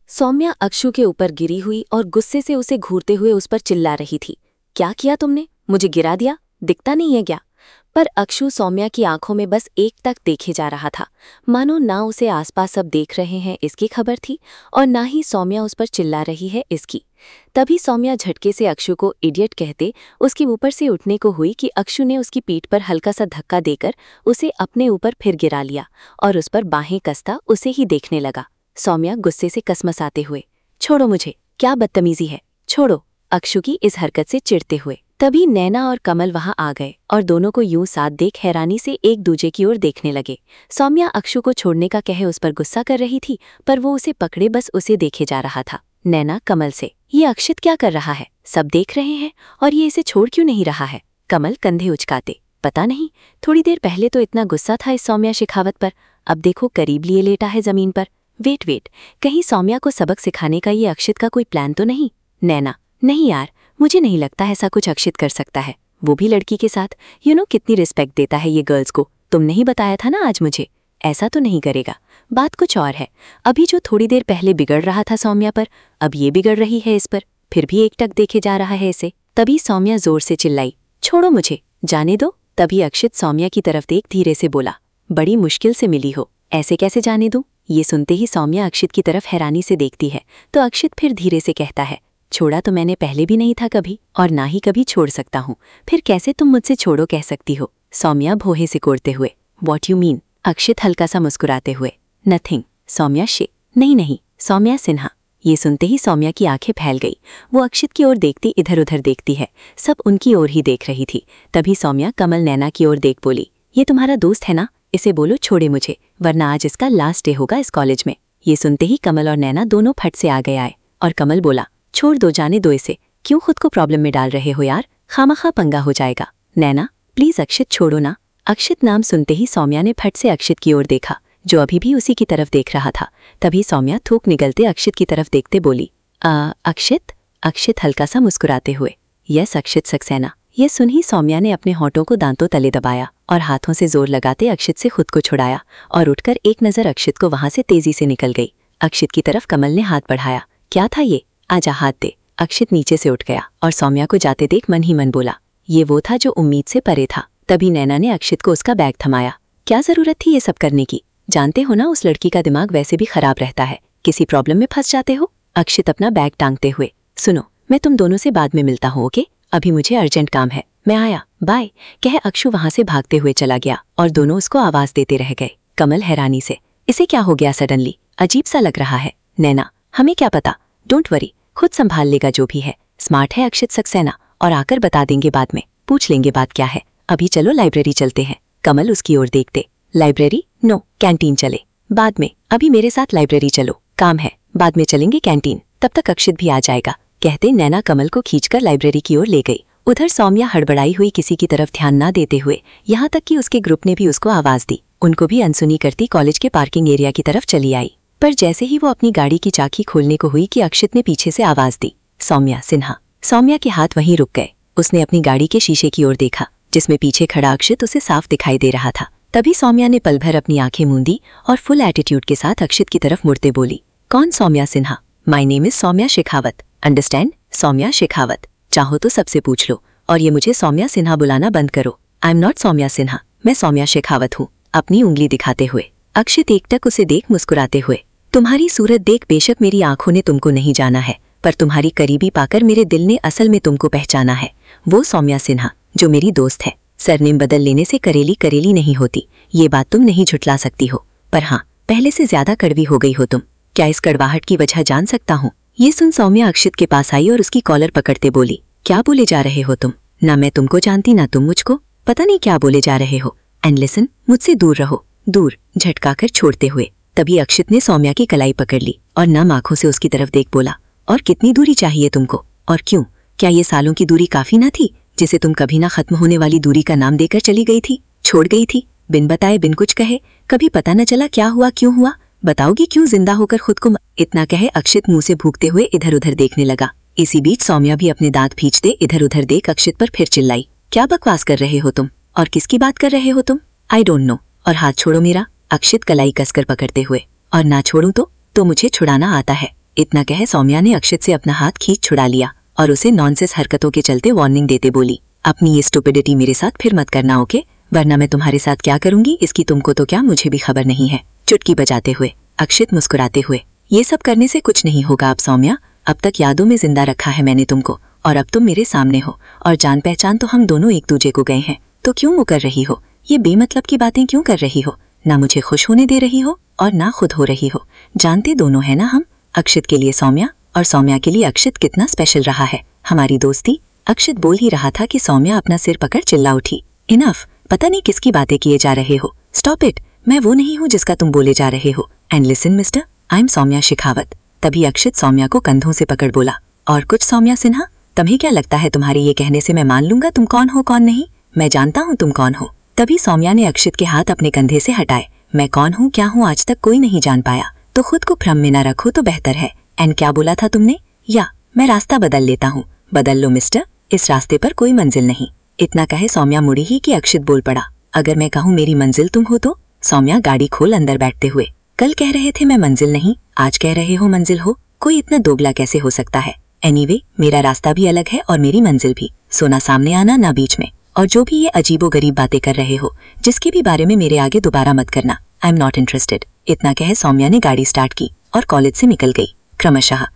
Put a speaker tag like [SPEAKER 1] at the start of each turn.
[SPEAKER 1] सौम्या अक्षु के ऊपर गिरी हुई और गुस्से से उसे घूरते हुए उस पर चिल्ला रही थी। क्या किया तुमने? मुझे गिरा दिया? दिखता नहीं है क्या? पर अक्षु सौम्या की आंखों में बस एक तक देखे जा रहा था, मानो ना उसे आसपास सब देख रहे हैं इसकी खबर थी और ना ही सौम्या उस पर चिल्ला रही है इसकी। तभी सौम्या झटके से अक्षु को इडियट कहते उसके ऊपर से उठने को हुई कि अक्षु ने उसकी पीठ पर हल्का सा धक्का देकर उसे अपने ऊपर फिर गिरा लिया और उस पर बाहें कसता उसे ही देखने लगा। सौम्या गुस्से से कसमसाते हुए, छोड़ो मुझे, क्या बदतमीजी है, छोड़ो, अक्षु की इस हरकत से चिढ़ते हुए। तभी नैना और कमल वहां आ गए और दोनों को यूं साथ देख हैरानी से एक दूजे की ओर देखने लगे। सौम्या अक्षु को छोड़ने का कहे उस पर गुस्सा कर रही थी, पर वो उसे पकड़े बस उसे देखे जा रहा था। नैना कमल से, ये अक्षित क्या कर रहा है? सब देख रहे हैं और ये इसे छोड़ क्यों नहीं रहा है? कमल कंधे उचकाते, पता नहीं, थोड़ी देर पहले तो इतना गुस्सा था इस सौम्या शेखावत पर, अब देखो करीब लिए लेटा है जमीन पर। वेट, कहीं सौम्या को सबक सिखाने का ये अक्षित का कोई प्लान तो नहीं? नैना, नहीं यार, मुझे नहीं लगता ऐसा कुछ अक्षित कर सकता है, वो भी लड़की के साथ। कितनी रिस्पेक्ट देता है ये गर्ल्स को, तुमने ही बताया था ना आज मुझे। ऐसा तो नहीं करेगा, बात कुछ और है। अभी जो थोड़ी देर पहले बिगड़ रहा था सौम्या पर, अब ये बिगड़ रही है इस पर, फिर भी एक टक देखे जा रहा है इसे। तभी सौम्या जोर से चिल्लाई, छोड़ो मुझे, जाने दो। तभी अक्षित सौम्या की तरफ देख धीरे से बोला, बड़ी मुश्किल से मिली हो, ऐसे कैसे जाने दूं? ये सुनते ही सौम्या अक्षित की तरफ हैरानी से देखती है तो अक्षित फिर धीरे से कहता है, छोड़ा तो मैंने पहले भी नहीं था कभी और ना ही कभी छोड़ सकता हूँ, फिर कैसे तुम मुझसे छोड़ो कह सकती हो? सौम्या भौहे से कोड़ते हुए, व्हाट यू मीन? अक्षित हल्का सा मुस्कुराते हुए, नथिंग। सौम्या नहीं, सौम्या सिन्हा। ये सुनते ही सौम्या की आंखें फैल गई, वो अक्षित की ओर देखती इधर उधर देखती है, सब उनकी ओर ही देख रही थी। तभी सौम्या कमल नैना की ओर देख बोली, ये तुम्हारा दोस्त है ना, इसे बोलो छोड़े मुझे, वरना आज इसका लास्ट डे होगा इस कॉलेज में। ये सुनते ही कमल और नैना दोनों फट से आ गए आए और कमल बोला, छोड़ दो, जाने दो इसे, क्यों खुद को प्रॉब्लम में डाल रहे हो यार, खामखा पंगा हो जाएगा। नैना प्लीज अक्षित छोड़ो ना। अक्षित नाम सुनते ही सौम्या ने फट से अक्षित की ओर देखा, जो अभी भी उसी की तरफ देख रहा था। तभी सौम्या थूक निगलते अक्षित की तरफ देखते बोली, अक्षित? अक्षित हल्का सा मुस्कुराते हुए, यस अक्षित सक्सेना। यह सुन ही सौम्या ने अपने होंठों को दांतों तले दबाया और हाथों से जोर लगाते अक्षित से खुद को छुड़ाया और उठकर एक नज़र अक्षित को वहां से तेजी से निकल गई। अक्षित की तरफ कमल ने हाथ बढ़ाया, क्या था ये, आजा हाथ दे। अक्षित नीचे से उठ गया और सौम्या को जाते देख मन ही मन बोला, ये वो था जो उम्मीद से परे था। तभी नैना ने अक्षित को उसका बैग थमाया, क्या जरूरत थी ये सब करने की? जानते हो ना उस लड़की का दिमाग वैसे भी खराब रहता है, किसी प्रॉब्लम में फंस जाते हो। अक्षित अपना बैग टांगते हुए, सुनो, मैं तुम दोनों से बाद में मिलता हूँ, ओके? अभी मुझे अर्जेंट काम है, मैं आया, बाय कह अक्षु वहां से भागते हुए चला गया और दोनों उसको आवाज देते रह गए। कमल हैरानी से, इसे क्या हो गया सडनली, अजीब सा लग रहा है। नैना, हमें क्या पता, डोंट वरी, खुद संभाल लेगा जो भी है, स्मार्ट है अक्षित सक्सेना, और आकर बता देंगे बाद में, पूछ लेंगे बात क्या है। अभी चलो लाइब्रेरी चलते हैं। कमल उसकी ओर देखते, लाइब्रेरी? नो, कैंटीन चले, बाद में, अभी मेरे साथ लाइब्रेरी चलो, काम है, बाद में चलेंगे कैंटीन, तब तक अक्षित भी आ जाएगा। कहते नैना कमल को खींचकर लाइब्रेरी की ओर ले गई। उधर सौम्या हड़बड़ाई हुई किसी की तरफ ध्यान ना देते हुए, यहाँ तक कि उसके ग्रुप ने भी उसको आवाज दी, उनको भी अनसुनी करती कॉलेज के पार्किंग एरिया की तरफ चली आई। पर जैसे ही वो अपनी गाड़ी की चाकी खोलने को हुई कि अक्षित ने पीछे से आवाज दी, सौम्या सिन्हा। सौम्या के हाथ वहीं रुक गए, उसने अपनी गाड़ी के शीशे की ओर देखा जिसमें पीछे खड़ा अक्षित उसे साफ दिखाई दे रहा था। तभी सौम्या ने पल भर अपनी आंखें मूंदी और फुल एटीट्यूड के साथ अक्षित की तरफ मुड़ते बोली, कौन Saumya Sinha? My name is Saumya Shekhawat, understand? Saumya Shekhawat, चाहो तो सबसे पूछ लो, और ये मुझे सौम्या सिन्हा बुलाना बंद करो। I am not Saumya Sinha, मैं सौम्या शेखावत हूँ, अपनी उंगली दिखाते हुए। अक्षित एकटक उसे देख मुस्कुराते हुए, तुम्हारी सूरत देख बेशक मेरी आंखों ने तुमको नहीं जाना है, पर तुम्हारी करीबी पाकर मेरे दिल ने असल में तुमको पहचाना है, वो सौम्या सिन्हा जो मेरी दोस्त है। सरनेम बदल लेने से करेली करेली नहीं होती, ये बात तुम नहीं झुठला सकती हो, पर हाँ, पहले से ज्यादा कड़वी हो गई हो तुम। क्या इस कड़वाहट की वजह जान सकता हूँ? ये सुन सौम्या अक्षित के पास आई और उसकी कॉलर पकड़ते बोली, क्या बोले जा रहे हो तुम? ना मैं तुमको जानती ना तुम मुझको, पता नहीं क्या बोले जा रहे हो। एंड लिसन, मुझसे दूर रहो, दूर, झटकाकर छोड़ते हुए। तभी अक्षित ने सौम्या की कलाई पकड़ ली और नम आंखों से उसकी तरफ देख बोला, और कितनी दूरी चाहिए तुमको, और क्यों? क्या ये सालों की दूरी काफी ना थी, जिसे तुम कभी ना खत्म होने वाली दूरी का नाम देकर चली गई थी, छोड़ गई थी, बिन बताए बिन कुछ कहे, कभी पता न चला क्या हुआ क्यों हुआ, बताओगी क्यों जिंदा होकर खुद को? इतना कहे अक्षित मुंह से भूखते हुए इधर उधर देखने लगा। इसी बीच सौम्या भी अपने दांत भींचते इधर उधर देख अक्षित पर फिर चिल्लाई, क्या बकवास कर रहे हो तुम, और किसकी बात कर रहे हो तुम? आई डोंट नो, और हाथ छोड़ो मेरा। अक्षित कलाई कसकर पकड़ते हुए, और ना छोड़ूं तो मुझे छुड़ाना आता है,
[SPEAKER 2] इतना कह सौम्या ने अक्षित से अपना हाथ खींच छुड़ा लिया और उसे नॉनसेंस हरकतों के चलते वार्निंग देते बोली, अपनी ये स्टुपिडिटी मेरे साथ फिर मत करना, ओके? वरना मैं तुम्हारे साथ क्या करूंगी इसकी तुमको तो क्या मुझे भी खबर नहीं है। चुटकी बजाते हुए अक्षित मुस्कुराते हुए, ये सब करने से कुछ नहीं होगा अब सौम्या, अब तक यादों में जिंदा रखा है मैंने तुमको और अब तुम मेरे सामने हो और जान पहचान तो हम दोनों एक दूजे को गए हैं, तो क्यों मुकर रही हो? ये बेमतलब की बातें क्यों कर रही हो? ना मुझे खुश होने दे रही हो और ना खुद हो रही हो। जानते दोनों है ना हम, अक्षित के लिए सौम्या और सौम्या के लिए अक्षित कितना स्पेशल रहा है हमारी दोस्ती। अक्षित बोल ही रहा था कि सौम्या अपना सिर पकड़ चिल्ला उठी, इनफ, पता नहीं किसकी बातें किए जा रहे हो, स्टॉप इट, मैं वो नहीं हूँ जिसका तुम बोले जा रहे हो। And listen mister, I am Saumya Shekhawat. तभी अक्षित सौम्या को कंधों से पकड़ बोला, और कुछ सौम्या सिन्हा, तुम्हें क्या लगता है तुम्हारे ये कहने से मैं मान लूंगा तुम कौन हो कौन नहीं? मैं जानता हूँ तुम कौन हो। तभी सौम्या ने अक्षित के हाथ अपने कंधे से हटाए। मैं कौन हूँ क्या हूँ आज तक कोई नहीं जान पाया, तो खुद को भ्रम में न रखो तो बेहतर है। एंड क्या बोला था तुमने? या मैं रास्ता बदल लेता हूँ। बदल लो मिस्टर, इस रास्ते पर कोई मंजिल नहीं। इतना कहे सौम्या मुड़ी ही कि अक्षित बोल पड़ा, अगर मैं कहूँ मेरी मंजिल तुम हो तो? सौम्या गाड़ी खोल अंदर बैठते हुए, कल कह रहे थे मैं मंजिल नहीं, आज कह रहे हो मंजिल हो, कोई इतना दोगला कैसे हो सकता है? एनीवे, मेरा रास्ता भी अलग है और मेरी मंजिल भी, सो ना सामने आना ना बीच में। और जो भी ये अजीबो गरीब बातें कर रहे हो, जिसके भी बारे में मेरे आगे दोबारा मत करना, आई एम नॉट इंटरेस्टेड। इतना कहे सौम्या ने गाड़ी स्टार्ट की और कॉलेज से निकल गई। क्रमशः